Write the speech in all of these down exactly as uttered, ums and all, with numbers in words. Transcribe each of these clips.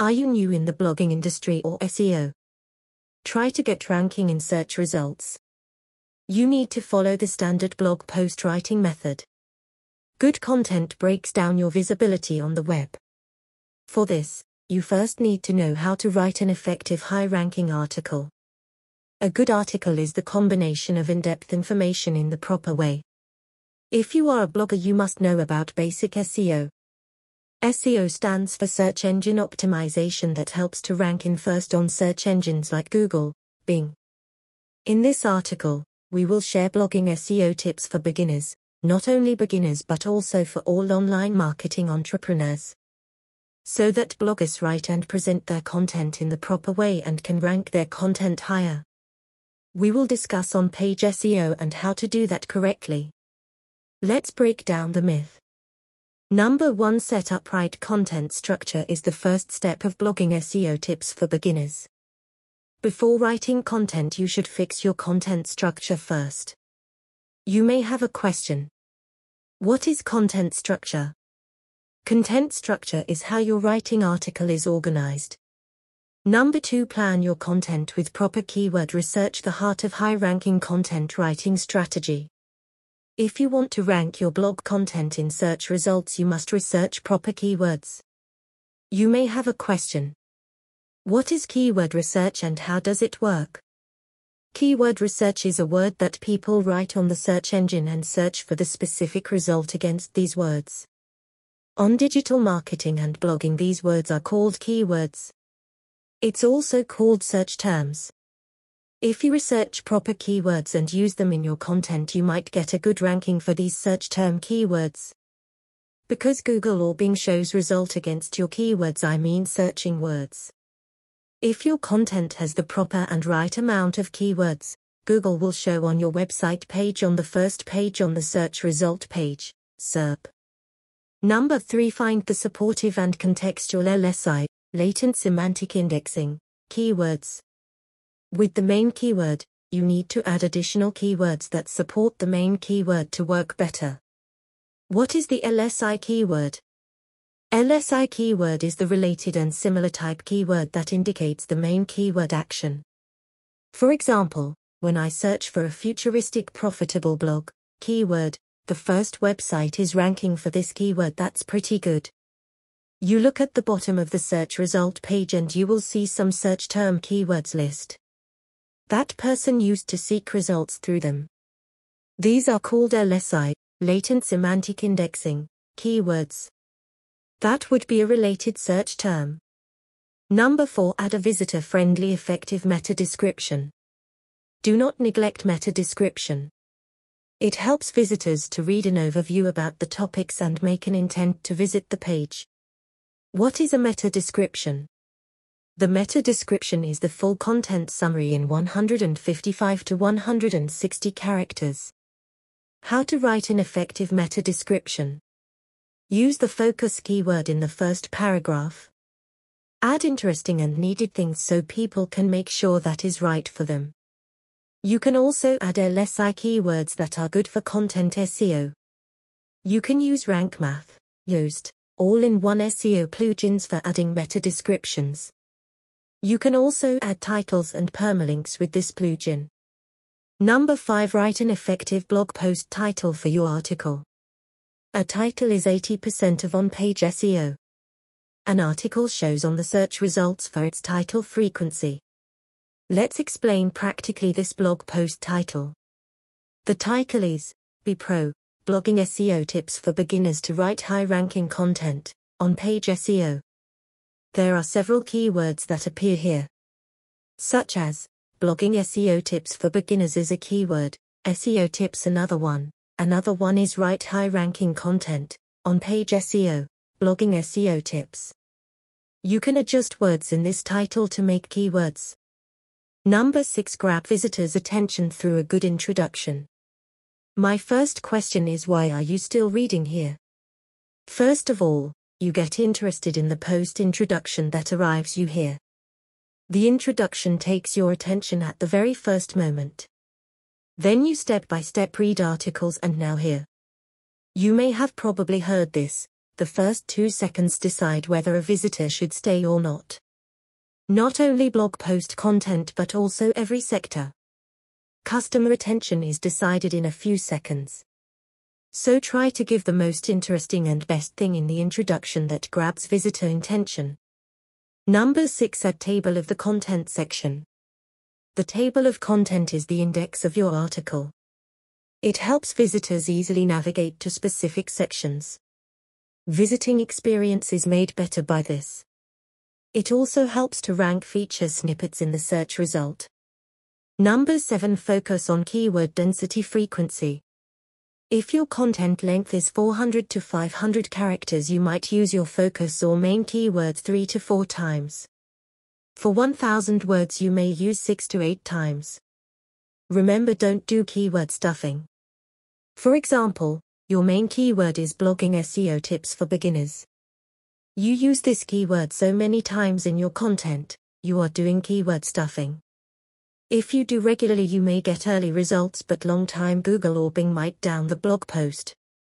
Are you new in the blogging industry or S E O? Try to get ranking in search results. You need to follow the standard blog post writing method. Good content breaks down your visibility on the web. For this, you first need to know how to write an effective high-ranking article. A good article is the combination of in-depth information in the proper way. If you are a blogger, you must know about basic S E O. S E O stands for search engine optimization, that helps to rank in first on search engines like Google, Bing. In this article, we will share blogging S E O tips for beginners, not only beginners but also for all online marketing entrepreneurs, so that bloggers write and present their content in the proper way and can rank their content higher. We will discuss on-page S E O and how to do that correctly. Let's break down the myth. Number one. Set up right content structure is the first step of blogging S E O tips for beginners. Before writing content, you should fix your content structure first. You may have a question. What is content structure? Content structure is how your writing article is organized. Number two. Plan your content with proper keyword research, the heart of high-ranking content writing strategy. If you want to rank your blog content in search results, you must research proper keywords. You may have a question. What is keyword research and how does it work? Keyword research is a word that people write on the search engine and search for the specific result against these words. On digital marketing and blogging, these words are called keywords. It's also called search terms. If you research proper keywords and use them in your content, you might get a good ranking for these search term keywords. Because Google or Bing shows result against your keywords, I mean searching words. If your content has the proper and right amount of keywords, Google will show on your website page on the first page on the search result page, S E R P. Number three. Find the supportive and contextual L S I, latent semantic indexing, keywords. With the main keyword, you need to add additional keywords that support the main keyword to work better. What is the L S I keyword? L S I keyword is the related and similar type keyword that indicates the main keyword action. For example, when I search for a futuristic profitable blog keyword, the first website is ranking for this keyword. That's pretty good. You look at the bottom of the search result page and you will see some search term keywords list. That person used to seek results through them. These are called L S I, latent semantic indexing, keywords. That would be a related search term. Number four. Add a visitor-friendly effective meta description. Do not neglect meta description. It helps visitors to read an overview about the topics and make an intent to visit the page. What is a meta description? The meta description is the full content summary in one hundred fifty-five to one hundred sixty characters. How to write an effective meta description. Use the focus keyword in the first paragraph. Add interesting and needed things so people can make sure that is right for them. You can also add L S I keywords that are good for content S E O. You can use Rank Math, Yoast, all-in-one S E O plugins for adding meta descriptions. You can also add titles and permalinks with this plugin. Number five. Write an effective blog post title for your article. A title is eighty percent of on-page S E O. An article shows on the search results for its title frequency. Let's explain practically this blog post title. The title is, Be Pro, Blogging S E O Tips for Beginners to Write High-Ranking Content, On-Page S E O. There are several keywords that appear here, such as, blogging S E O tips for beginners is a keyword, S E O tips another one, another one is write high-ranking content, on-page S E O, blogging S E O tips. You can adjust words in this title to make keywords. Number six. Grab visitors' attention through a good introduction. My first question is, why are you still reading here? First of all, you get interested in the post introduction that arrives you here. The introduction takes your attention at the very first moment. Then you step by step read articles, and now here. You may have probably heard this, The first two seconds decide whether a visitor should stay or not. Not only blog post content but also every sector. Customer attention is decided in a few seconds. So try to give the most interesting and best thing in the introduction that grabs visitor attention. Number six. Add table of the content section. The table of content is the index of your article. It helps visitors easily navigate to specific sections. Visiting experience is made better by this. It also helps to rank feature snippets in the search result. Number seven. Focus on keyword density frequency. If your content length is four hundred to five hundred characters, you might use your focus or main keyword three to four times. For one thousand words you may use six to eight times. Remember, don't do keyword stuffing. For example, your main keyword is blogging S E O tips for beginners. You use this keyword so many times in your content, you are doing keyword stuffing. If you do regularly, you may get early results, but long-time Google or Bing might down the blog post.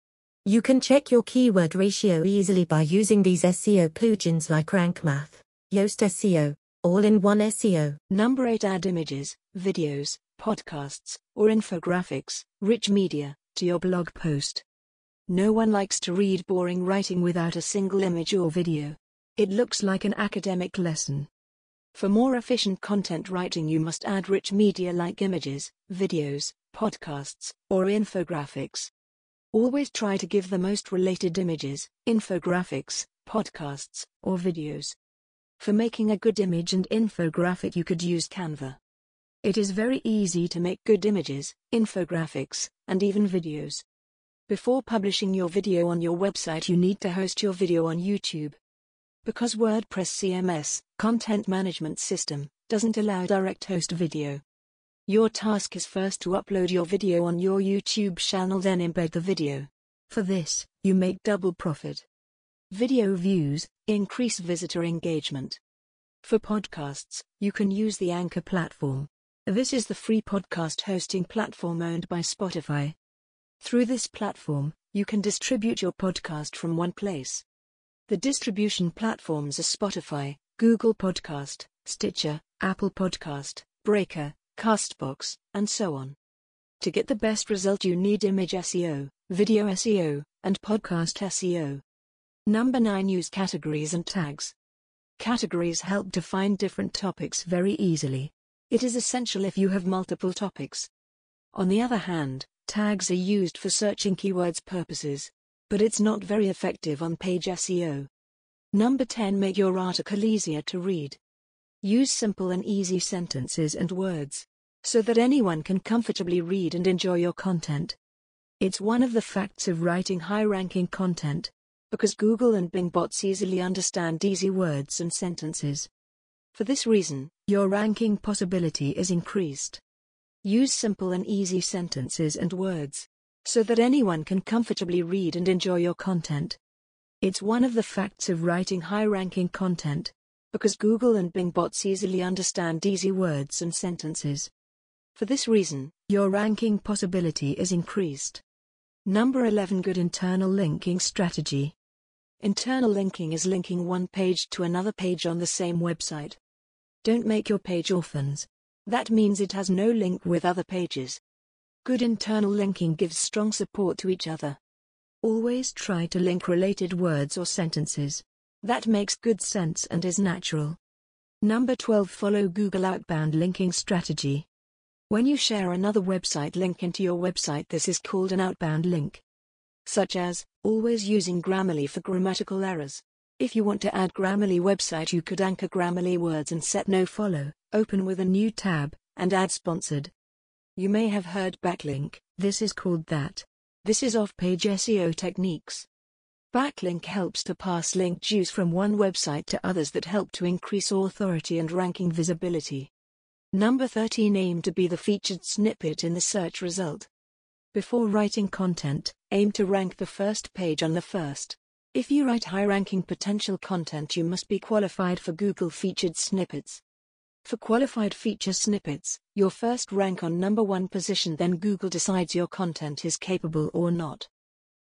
You can check your keyword ratio easily by using these S E O plugins like Rank Math, Yoast S E O, All-in-One S E O. Number eight. Add images, videos, podcasts, or infographics, rich media, to your blog post. No one likes to read boring writing without a single image or video. It looks like an academic lesson. For more efficient content writing, you must add rich media like images, videos, podcasts, or infographics. Always try to give the most related images, infographics, podcasts, or videos. For making a good image and infographic, you could use Canva. It is very easy to make good images, infographics, and even videos. Before publishing your video on your website, you need to host your video on YouTube. Because WordPress C M S, Content Management System, doesn't allow direct host video. Your task is first to upload your video on your YouTube channel, then embed the video. For this, you make double profit. Video views increase visitor engagement. For podcasts, you can use the Anchor platform. This is the free podcast hosting platform owned by Spotify. Through this platform, you can distribute your podcast from one place. The distribution platforms are Spotify, Google Podcast, Stitcher, Apple Podcast, Breaker, Castbox, and so on. To get the best result, you need image S E O, video S E O, and podcast S E O. Number nine. Use categories and tags. Categories help define different topics very easily. It is essential if you have multiple topics. On the other hand, tags are used for searching keywords purposes, but it's not very effective on page S E O. Number ten. Make your article easier to read. Use simple and easy sentences and words, so that anyone can comfortably read and enjoy your content. It's one of the facts of writing high-ranking content, because Google and Bing bots easily understand easy words and sentences. For this reason, your ranking possibility is increased. Use simple and easy sentences and words, so that anyone can comfortably read and enjoy your content. It's one of the facts of writing high-ranking content, because Google and Bing bots easily understand easy words and sentences. For this reason, your ranking possibility is increased. Number eleven. Good internal linking strategy. Internal linking is linking one page to another page on the same website. Don't make your page orphans. That means it has no link with other pages. Good internal linking gives strong support to each other. Always try to link related words or sentences. That makes good sense and is natural. Number twelve. Follow Google outbound linking strategy. When you share another website link into your website, this is called an outbound link. Such as, always using Grammarly for grammatical errors. If you want to add Grammarly website, you could anchor Grammarly words and set no follow, open with a new tab, and add sponsored. You may have heard backlink. This is called that. This is off-page S E O techniques. Backlink helps to pass link juice from one website to others that help to increase authority and ranking visibility. Number thirteen. Aim to be the featured snippet in the search result. Before writing content, aim to rank the first page on the first. If you write high-ranking potential content, you must be qualified for Google featured snippets. For qualified feature snippets, your first rank on number one position, then Google decides your content is capable or not.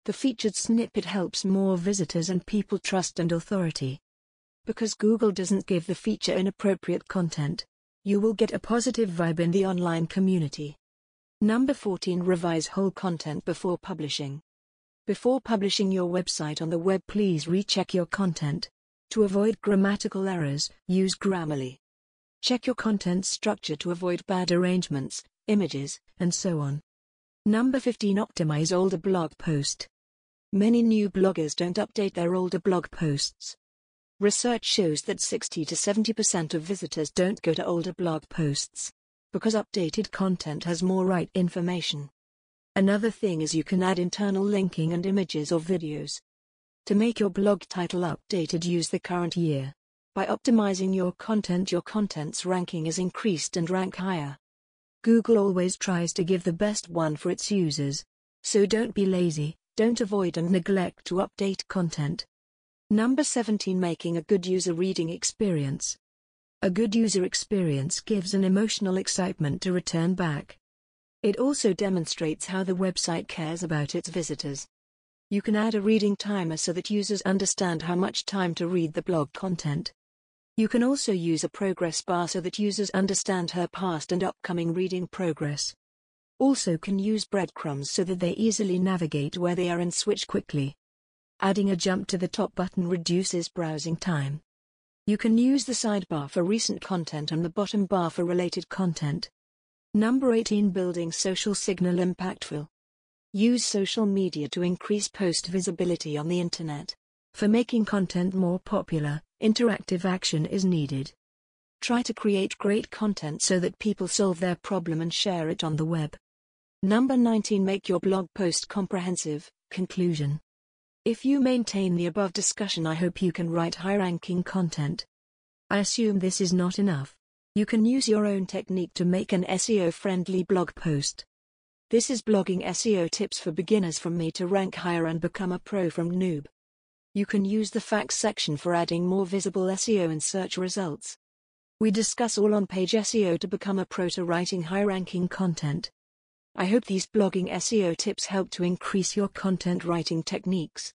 The featured snippet helps more visitors and people trust and authority. Because Google doesn't give the feature inappropriate content, you will get a positive vibe in the online community. Number fourteen. Revise whole content before publishing. Before publishing your website on the web, please recheck your content. To avoid grammatical errors, use Grammarly. Check your content structure to avoid bad arrangements, images, and so on. Number fifteen. Optimize older blog post. Many new bloggers don't update their older blog posts. Research shows that sixty to seventy percent of visitors don't go to older blog posts, because updated content has more right information. Another thing is you can add internal linking and images or videos. To make your blog title updated, use the current year. By optimizing your content, your content's ranking is increased and rank higher. Google always tries to give the best one for its users. So don't be lazy, don't avoid and neglect to update content. Number seventeen. Making a good user reading experience. A good user experience gives an emotional excitement to return back. It also demonstrates how the website cares about its visitors. You can add a reading timer so that users understand how much time to read the blog content. You can also use a progress bar so that users understand her past and upcoming reading progress. Also can use breadcrumbs so that they easily navigate where they are and switch quickly. Adding a jump to the top button reduces browsing time. You can use the sidebar for recent content and the bottom bar for related content. Number eighteen. Building social signal impactful. Use social media to increase post visibility on the internet. For making content more popular, interactive action is needed. Try to create great content so that people solve their problem and share it on the web. Number nineteen. Make your blog post comprehensive. Conclusion. If you maintain the above discussion, I hope you can write high-ranking content. I assume this is not enough. You can use your own technique to make an S E O-friendly blog post. This is blogging S E O tips for beginners from me to rank higher and become a pro from noob. You can use the facts section for adding more visible S E O in search results. We discuss all on-page S E O to become a pro to writing high-ranking content. I hope these blogging S E O tips help to increase your content writing techniques.